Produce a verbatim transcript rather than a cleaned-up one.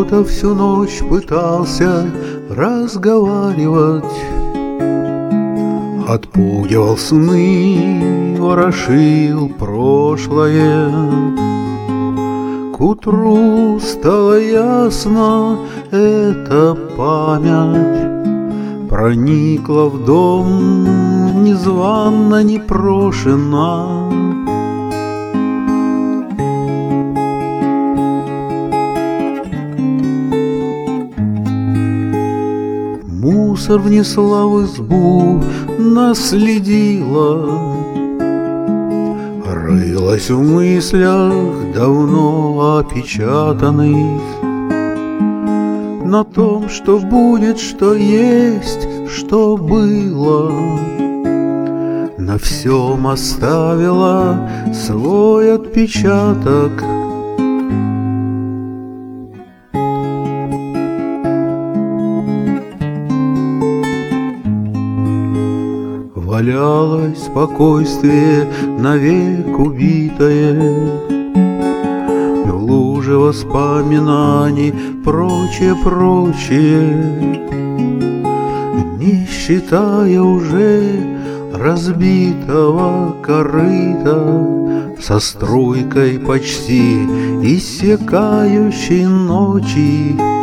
кто-то всю ночь пытался разговаривать, отпугивал сны, ворошил прошлое. К утру стало ясно, эта память проникла в дом незванно, непрошена. Мусор внесла в избу, наследила, рылась в мыслях, давно опечатанных, на том, что будет, что есть, что было. На всем оставила свой отпечаток. Валялось спокойствие, навек убитое, в луже воспоминаний прочее, прочее, не считая уже разбитого корыта со струйкой почти иссякающей ночи.